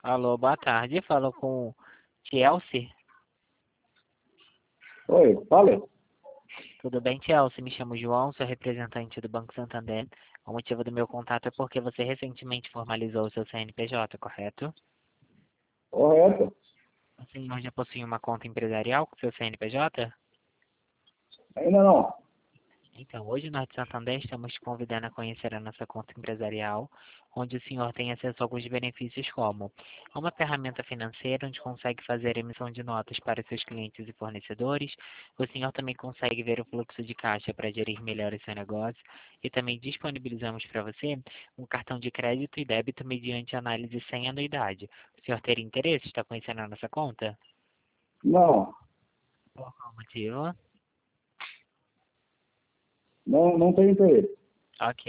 Alô, boa tarde. Falo com Chelsea. Oi, fala. Tudo bem, Chelsea? Me chamo João, sou representante do Banco Santander. O motivo do meu contato é porque você recentemente formalizou o seu CNPJ, correto? Correto. O senhor já possui uma conta empresarial com seu CNPJ? Ainda não. Então, hoje nós de Santander estamos te convidando a conhecer a nossa conta empresarial, onde o senhor tem acesso a alguns benefícios como uma ferramenta financeira onde consegue fazer emissão de notas para seus clientes e fornecedores. O senhor também consegue ver o fluxo de caixa para gerir melhor o seu negócio e também disponibilizamos para você um cartão de crédito e débito mediante análise sem anuidade. O senhor teria interesse em estar conhecendo a nossa conta? Não, Por qual motivo? não tem interesse. Ok.